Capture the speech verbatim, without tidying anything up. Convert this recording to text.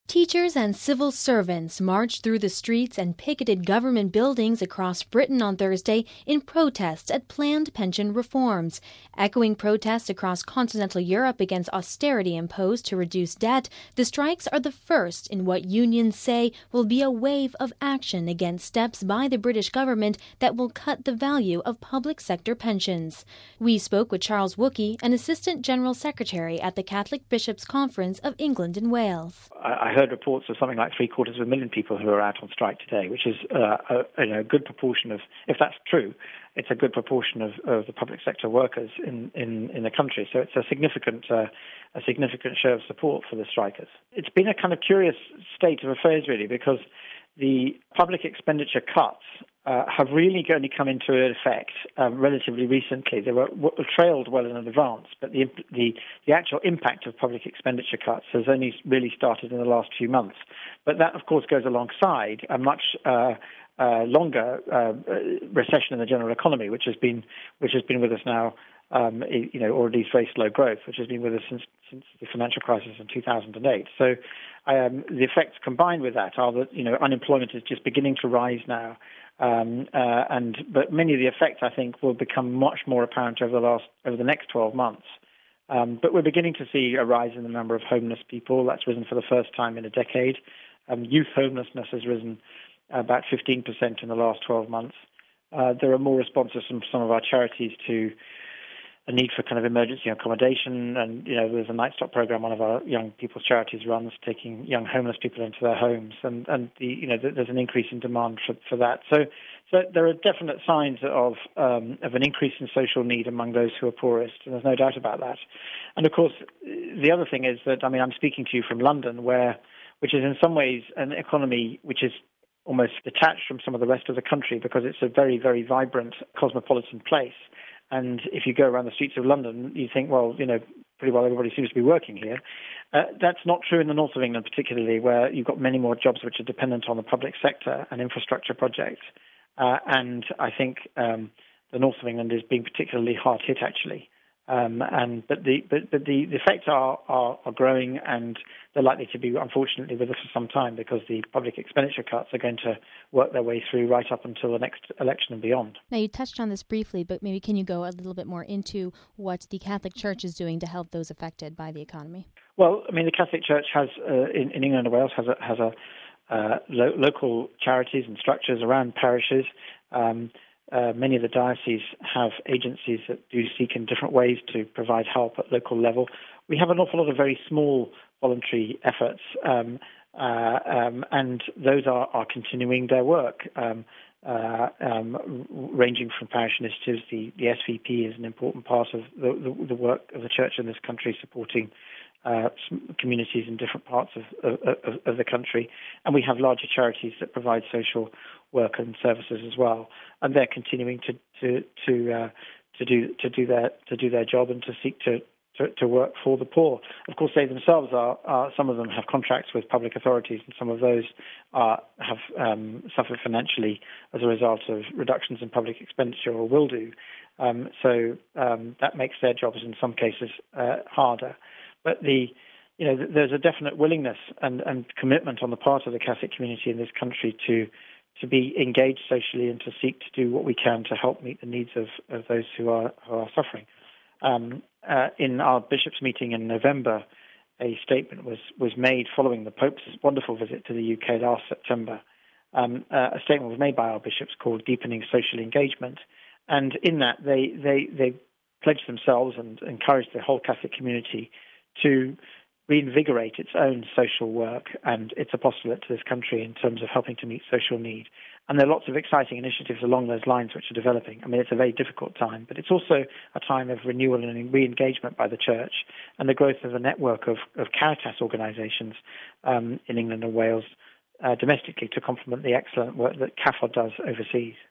Teachers and civil servants marched through the streets and picketed government buildings across Britain on Thursday in protest at planned pension reforms. Echoing protests across continental Europe against austerity imposed to reduce debt, the strikes are the first in what unions say will be a wave of action against steps by the British government that will cut the value of public sector pensions. We spoke with Charles Wookey, an Assistant General Secretary at the Catholic Bishops' Conference of England and Wales. I heard reports of something like three quarters of a million people who are out on strike today, which is uh, a, you know, a good proportion of, if that's true, it's a good proportion of, of the public sector workers in, in, in the country. So it's a significant uh, a significant show of support for the strikers. It's been a kind of curious state of affairs, really, because the public expenditure cuts uh, have really only come into effect um, relatively recently. They were, were trailed well in advance, but the, the the actual impact of public expenditure cuts has only really started in the last few months. But that, of course, goes alongside a much uh, uh, longer uh, recession in the general economy, which has been which has been with us now. Um, you know, or at least very slow growth, which has been with us since since the financial crisis in two thousand eight. So um, the effects combined with that are that, you know, unemployment is just beginning to rise now. Um, uh, and but many of the effects, I think, will become much more apparent over the last over the next twelve months. Um, but we're beginning to see a rise in the number of homeless people. That's risen for the first time in a decade. Um, youth homelessness has risen about fifteen percent in the last twelve months. Uh, there are more responses from some of our charities to a need for kind of emergency accommodation, and you know, there's a Night Stop program one of our young people's charities runs, taking young homeless people into their homes, and and the you know there's an increase in demand for, for that. So, so there are definite signs of um, of an increase in social need among those who are poorest, and there's no doubt about that. And of course, the other thing is that I mean I'm speaking to you from London, where which is in some ways an economy which is almost detached from some of the rest of the country because it's a very very vibrant cosmopolitan place. And if you go around the streets of London, you think, well, you know, pretty well everybody seems to be working here. Uh, that's not true in the north of England, particularly, where you've got many more jobs which are dependent on the public sector and infrastructure projects. Uh, and I think um, the north of England is being particularly hard hit, actually. Um, and but the but, but the, the effects are, are are growing, and they're likely to be, unfortunately, with us for some time, because the public expenditure cuts are going to work their way through right up until the next election and beyond. Now, you touched on this briefly, but maybe can you go a little bit more into what the Catholic Church is doing to help those affected by the economy? Well, I mean, the Catholic Church has uh, in, in England and Wales has a has a uh, lo- local charities and structures around parishes. Um, Uh, many of the dioceses have agencies that do seek in different ways to provide help at local level. We have an awful lot of very small voluntary efforts, um, uh, um, and those are, are continuing their work, um, uh, um, ranging from parish initiatives. The, the S V P is an important part of the, the, the work of the Church in this country, supporting Uh, communities in different parts of, of, of the country, and we have larger charities that provide social work and services as well, and they're continuing to to to uh, to do to do their to do their job and to seek to, to, to work for the poor. Of course, they themselves are, are some of them have contracts with public authorities, and some of those are have um, suffered financially as a result of reductions in public expenditure, or will do. Um, so um, that makes their jobs in some cases uh, harder. But the, you know, there's a definite willingness and, and commitment on the part of the Catholic community in this country to to be engaged socially and to seek to do what we can to help meet the needs of, of those who are who are suffering. Um, uh, in our bishops' meeting in November, a statement was was made following the Pope's wonderful visit to the U K last September. Um, uh, a statement was made by our bishops called "Deepening Social Engagement," and in that they they they pledged themselves and encouraged the whole Catholic community to reinvigorate its own social work and its apostolate to this country in terms of helping to meet social need. And there are lots of exciting initiatives along those lines which are developing. I mean, it's a very difficult time, but it's also a time of renewal and re-engagement by the Church, and the growth of a network of, of Caritas organisations um, in England and Wales uh, domestically to complement the excellent work that C A F O D does overseas.